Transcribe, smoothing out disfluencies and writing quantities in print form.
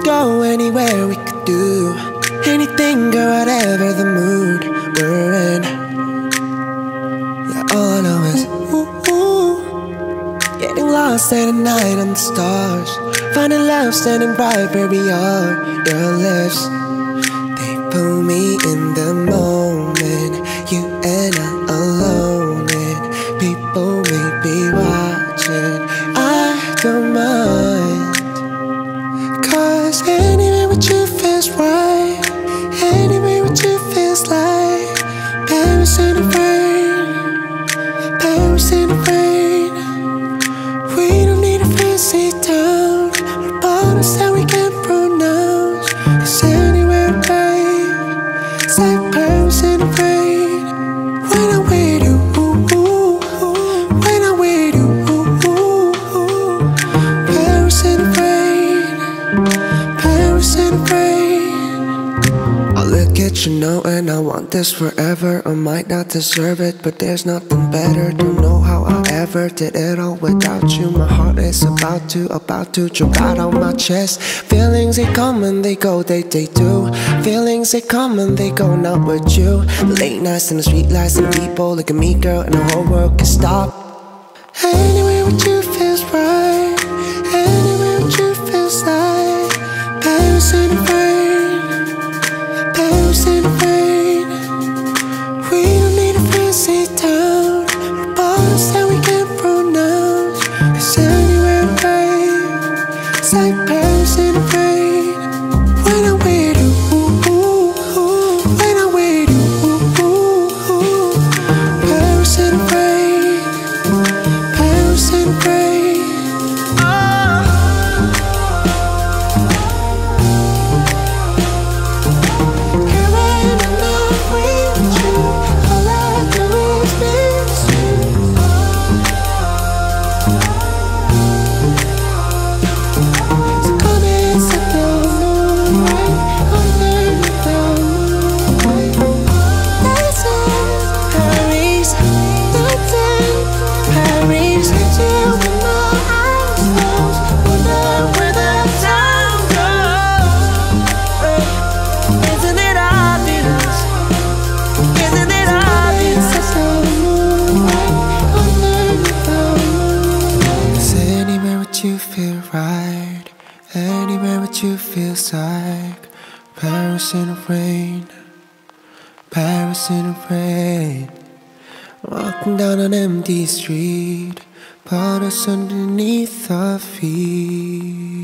go anywhere, we could do anything, girl, whatever the mood we're in. Yeah, all I know is getting lost at night on the stars, finding love standing right where we are. Your lips, they pull me in the moment. You and I alone, and people may be watching. I don't mind, 'cause anywhere with you feels right. Anywhere with you feels like Paris in the rain, Paris in the rain. We don't need a fancy town or borders that we can't pronounce. It's anywhere, babe. It's like Paris in the rain. When I'm with you, when I'm with you, Paris in the rain, Paris in the rain. I look at you now and I want this forever. I might not deserve it, but there's nothing better. Don't know how I ever did it all without you. My heart is about to jump out on my chest. Feelings, they come and they go, they do. Feelings, they come and they go, not with you. The late nights and the street lights and the people look at me, girl, and the whole world can stop. Anywhere with you feels right. Anywhere with you feels like Paris in the rain, Paris in the rain. We don't need a fancy town or borders that we can't pronounce. It's anywhere, babe. It's like Paris in the rain. When I'm with you, when I'm with you, Paris in the rain, Paris in the rain. Here I am in love with you. All I do is miss you. So come and set the moonlight under the moonlight. This is Paris, London, Paris. Till when my eyes close, wonder where the time goes. Isn't it obvious? Isn't it obvious? Set the moonlight under the moonlight. 'Cause anywhere with you feel right. Anywhere with you feels like Paris in the rain, Paris in the rain. Walking down an empty street, puddles underneath our feet.